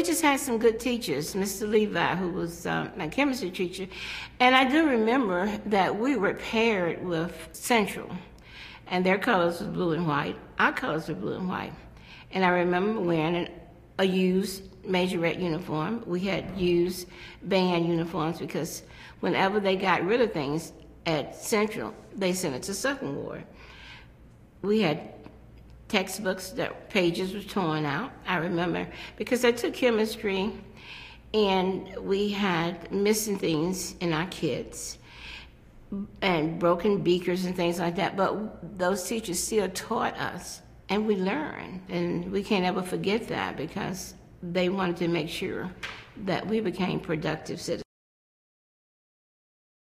just had some good teachers. Mr. Levi, who was my chemistry teacher, and I do remember that we were paired with Central, and their colors was blue and white. Our colors were blue and white, and I remember wearing a used majorette uniform. We had used band uniforms because whenever they got rid of things at Central, they sent it to Southern Ward. We had textbooks that pages were torn out. I remember because I took chemistry and we had missing things in our kits and broken beakers and things like that, but those teachers still taught us and we learned, and we can't ever forget that because they wanted to make sure that we became productive citizens.